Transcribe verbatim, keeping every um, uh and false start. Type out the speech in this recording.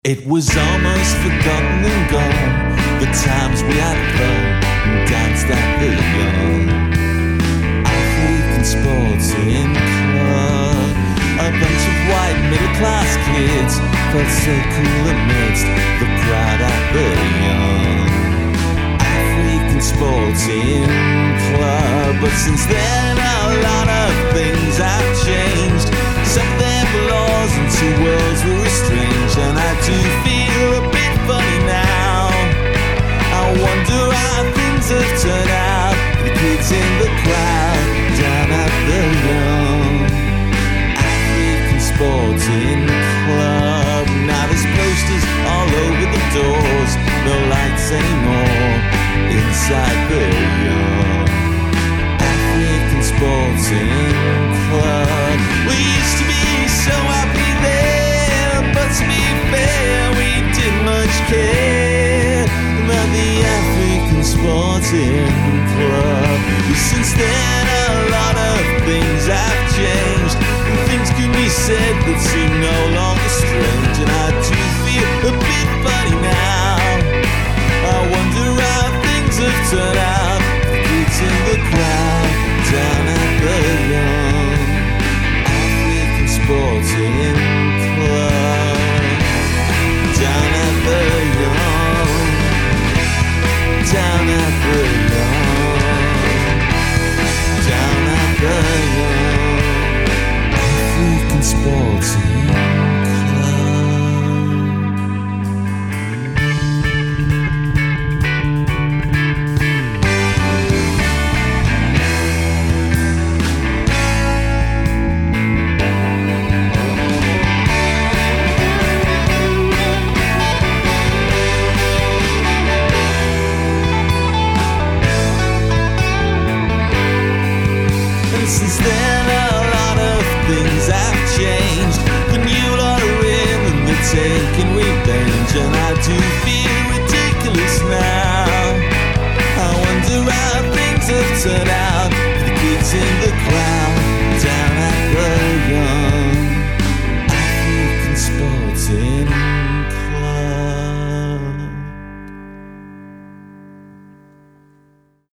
It was almost forgotten and gone, the times we had fun and danced at the young African Sporting Club. A bunch of white middle-class kids felt so cool amidst the crowd at the young African Sporting Club. But since then a lot of things have changed. Some of them laws and two worlds were estranged, and I do feel a bit funny now. I wonder how things have turned out for the kids in the crowd down at the young African Sporting Club. Now there's posters all over the doors, no lights anymore inside the young African Sporting Club. We used to be so happy there, but to be fair, we didn't much care about the African Sporting Club. Since then a lot of things have changed, and things can be said that seem no longer strange. And I do feel a bit funny now. I wonder how things have turned out for the kids in the crowd down at the young African Sporting Club. Down at the young, down at the young, down at the young African Sporting Club. Since then a lot of things have changed. The new lot are in and they're taking revenge, and I do feel